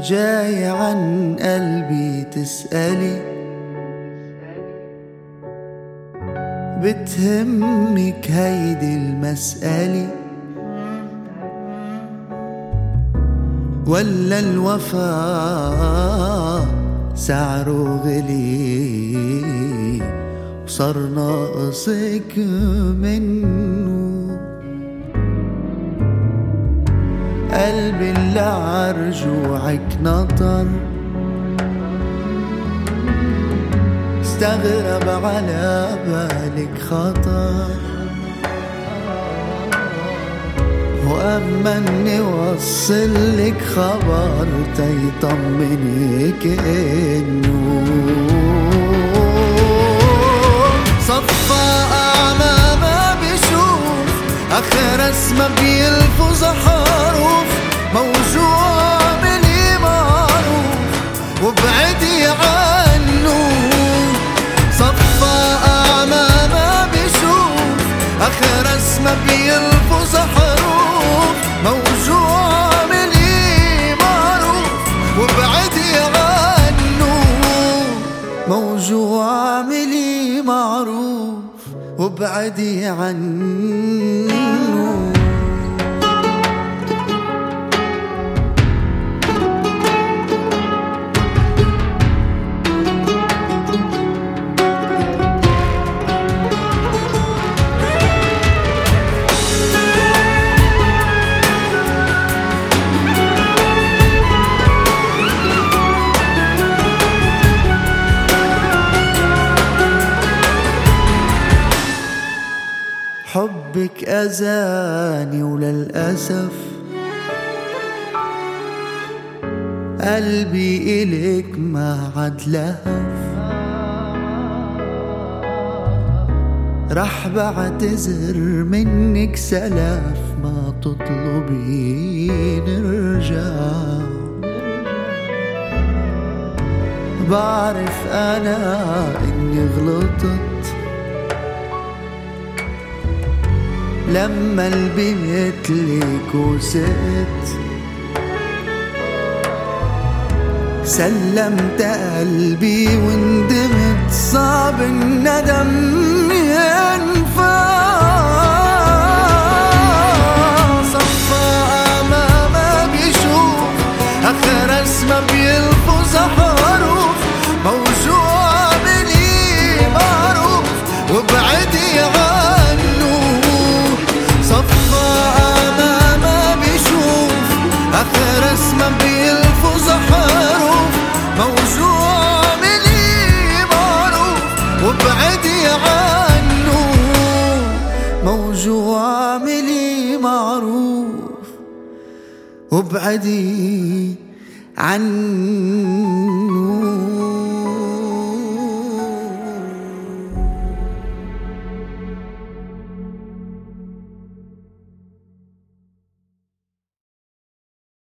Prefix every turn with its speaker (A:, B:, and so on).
A: جاي عن قلبي تسألي، بتهمك هيدي المسألة ولا الوفاء سعره غلي وصار ناقصك منه؟ قلبي اللي عرجوعك نطر استغرب على بالك خطر، وأما اني وصلك خبر تيطمنك انه صفى أعمى ما بيشوف، آخر اسمه بيلفظ حروف، موجوع مني معروف وابعدي عنه. صفى أعمى ما بيشوف، آخر اسمه بيلفظ حروف، موجوع مني معروف وابعدي عنه. موجوع مني معروف وابعدي عنه. حبك أذاني وللأسف قلبي إلك ما عاد لهف، رح بعتذر منك سلف ما تطلبي نرجع. بعرف أنا إني غلطت لما قلبي مثلك وسقت، سلمت قلبي وندمت، صعب الندم ينفع. صفى أعمى ما بيشوف، آخر اسمه بيلفظ حروف، موجوع مني معروف وابعدي عنه. صفى أعمى ما بيشوف، آخر اسمه بيلفظ حروف، موجوع مني معروف وابعدي عنه. موجوع مني معروف وابعدي عنه.